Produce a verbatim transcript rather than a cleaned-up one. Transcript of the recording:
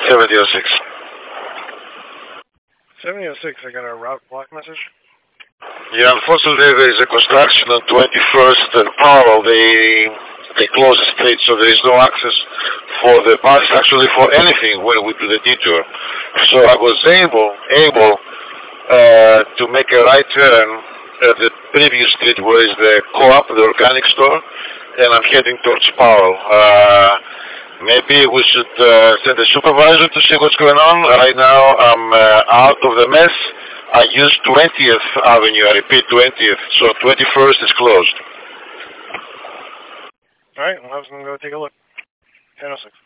seventy oh six. seventy oh six, I got a route block message. Yeah, unfortunately there is a construction on twenty-first and Powell. They they close the street, so there is no access for the bus, actually for anything when we do the detour. So I was able able uh, to make a right turn at the previous street where is the co-op, the organic store, and I'm heading towards Powell. Uh, maybe we should uh, send a supervisor to see what's going on. Right now I'm uh, out of the mess. I used twentieth Avenue, I repeat twentieth, so twenty-first is closed. Alright, well I was going to go take a look. ten oh six.